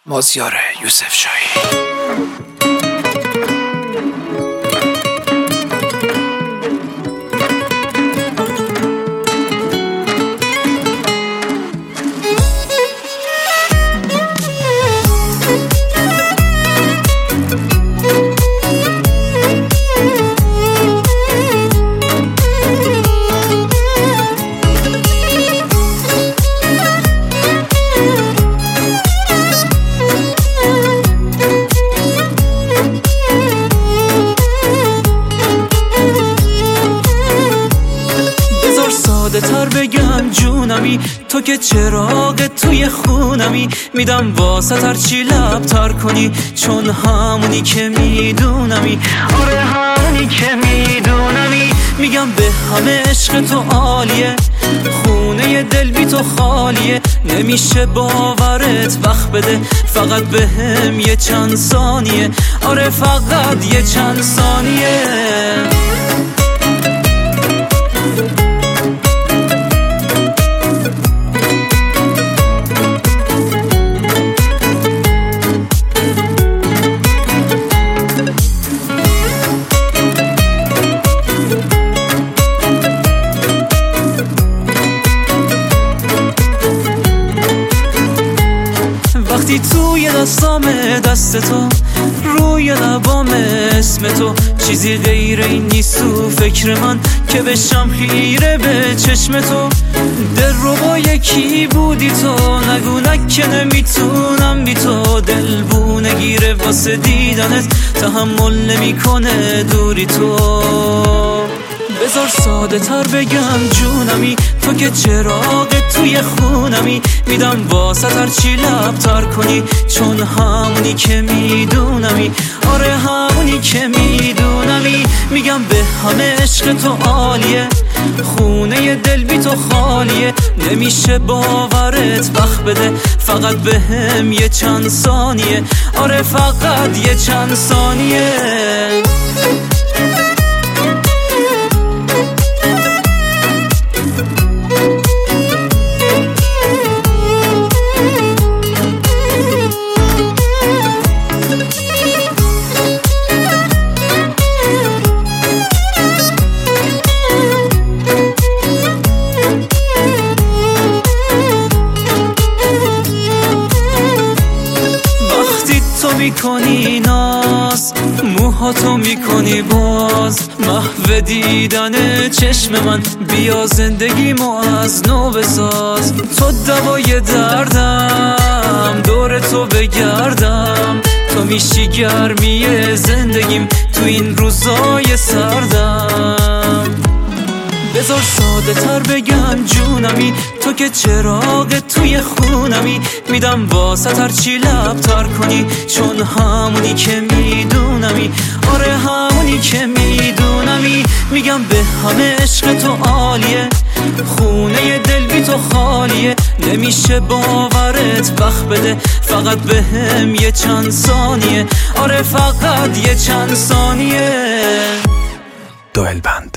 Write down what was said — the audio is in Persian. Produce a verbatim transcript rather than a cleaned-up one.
مازیار یوسف شاهی. ساده تر بگم جونمی، تو که چراغ توی خونمی، میدم واسه هر چی لب تر کنی، چون همونی که میدونمی. آره همونی که میدونمی. میگم به همه عشق تو عالیه، خونه دل بی تو خالیه، نمیشه باورت وقت بده، فقط به هم یه چند ثانیه. آره فقط یه چند ثانیه. وقتی توی دستام دست تو، روی لبام اسم تو، چیزی غیر این نیست تو فکر من که بشم خیره به چشم تو. دل رو با یکی بودی تو، نگو نکه نمیتونم بی تو، دل بو نگیره واسه دیدنت، تحمل نمیکنه دوری تو. بذار ساده تر بگم جونمی، تو که چراغ توی خونمی، میدم واسه هر چی لب تر کنی، چون همونی که میدونمی. آره همونی که میدونمی. میگم به همه عشق تو عالیه، خونه دل بی تو خالیه، نمیشه باورت وقت بده، فقط به هم یه چند ثانیه. آره فقط یه چند ثانیه. میکنی ناز، موهاتو میکنی باز، محو دیدن چشم من، بیا زندگیمو از نو بساز. تو دوای دردم، دور تو بگردم، تو میشی گرمی زندگیم تو این روزای سردم. بذار ساده تر بگم جونمی، تو که چراغ توی خونمی، میدم واسه هر چی لب تر کنی، چون همونی که میدونمی. آره همونی که میدونمی. میگم به همه عشق تو عالیه، خونه دل بی تو خالیه، نمیشه باورت وقت بده، فقط به هم یه چند ثانیه. آره فقط یه چند ثانیه. دوئل بند.